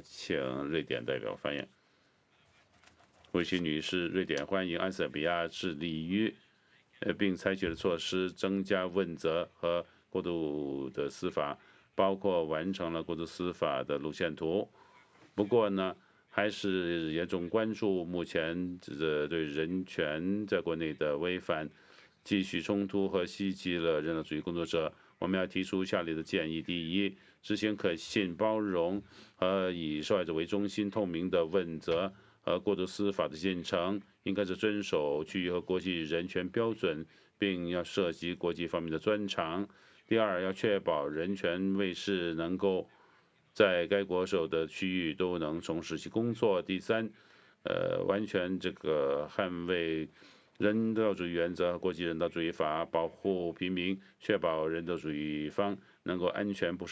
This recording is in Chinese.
请瑞典代表发言。维奇女士，瑞典欢迎埃塞比亚致力于，并采取了措施增加问责和过渡的司法，包括完成了过渡司法的路线图。不过呢，还是严重关注目前对人权在国内的违反，继续冲突和袭击了人道主义工作者。我们要提出下列的建议：第一，执行可信、包容和以受害者为中心、透明的问责和过渡司法的进程，应该是遵守区域和国际人权标准，并要涉及国际方面的专长。第二，要确保人权卫士能够在该国所有的区域都能从事其工作。第三，完全捍卫人道主义原则和国际人道主义法，保护平民，确保人道主义方能够安全不